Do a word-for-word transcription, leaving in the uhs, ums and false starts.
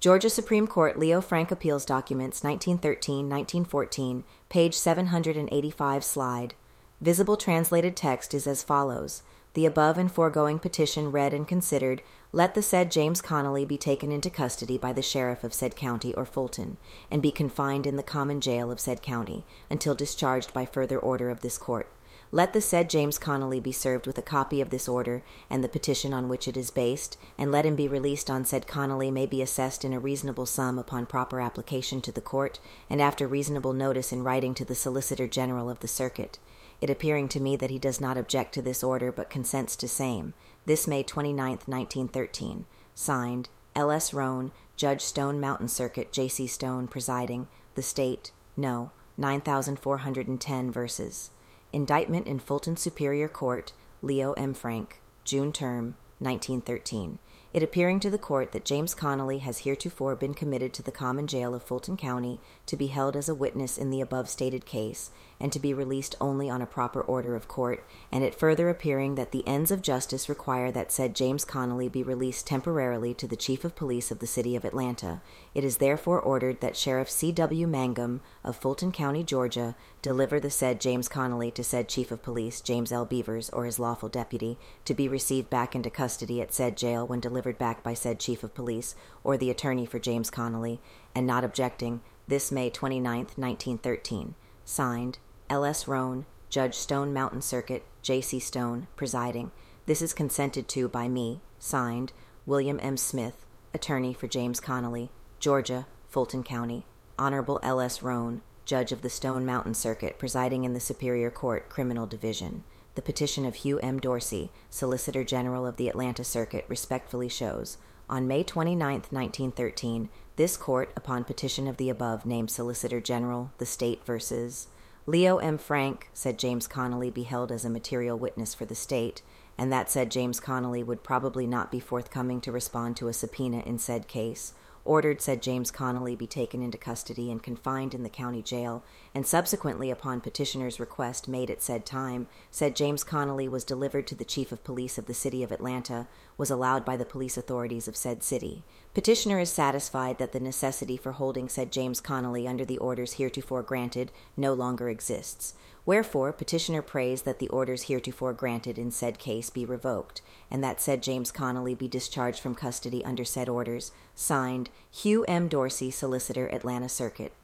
Georgia Supreme Court Leo Frank Appeals Documents nineteen thirteen to nineteen fourteen, page seven hundred eighty-five, slide. Visible translated text is as follows. The above and foregoing petition read and considered, let the said James Connolly be taken into custody by the sheriff of said county or Fulton, and be confined in the common jail of said county, until discharged by further order of this court. Let the said James Connolly be served with a copy of this order and the petition on which it is based, and let him be released on said Connolly may be assessed in a reasonable sum upon proper application to the court, and after reasonable notice in writing to the Solicitor General of the Circuit. It appearing to me that he does not object to this order but consents to same. This May twenty-ninth, nineteen thirteen. Signed, L S. Roan, Judge Stone Mountain Circuit, J C. Stone, presiding. The State, no, nine thousand four hundred ten verses. Indictment in Fulton Superior Court, Leo M. Frank, June term, nineteen thirteen. It appearing to the court that James Connolly has heretofore been committed to the common jail of Fulton County to be held as a witness in the above stated case, and to be released only on a proper order of court, and it further appearing that the ends of justice require that said James Connolly be released temporarily to the Chief of Police of the City of Atlanta, it is therefore ordered that Sheriff C W Mangum of Fulton County, Georgia, deliver the said James Connolly to said Chief of Police James L. Beavers or his lawful deputy, to be received back into custody at said jail when delivered back by said Chief of Police or the attorney for James Connolly, and not objecting, this May twenty-ninth, nineteen thirteen. Signed, L S. Roan, Judge Stone Mountain Circuit, J C. Stone, presiding. This is consented to by me. Signed, William M. Smith, attorney for James Connolly, Georgia, Fulton County. Honorable L S. Roan, Judge of the Stone Mountain Circuit, presiding in the Superior Court, Criminal Division. The petition of Hugh M. Dorsey, Solicitor General of the Atlanta Circuit, respectfully shows, on May twenty-ninth, nineteen thirteen, this court, upon petition of the above named Solicitor General, the State versus Leo M. Frank, said James Connolly be held as a material witness for the State, and that said James Connolly would probably not be forthcoming to respond to a subpoena in said case, ordered said James Connolly be taken into custody and confined in the county jail, and subsequently upon petitioner's request made at said time, said James Connolly was delivered to the Chief of Police of the City of Atlanta, was allowed by the police authorities of said city. Petitioner is satisfied that the necessity for holding said James Connolly under the orders heretofore granted no longer exists. Wherefore, petitioner prays that the orders heretofore granted in said case be revoked, and that said James Connolly be discharged from custody under said orders. Signed, Hugh M. Dorsey, Solicitor, Atlanta Circuit.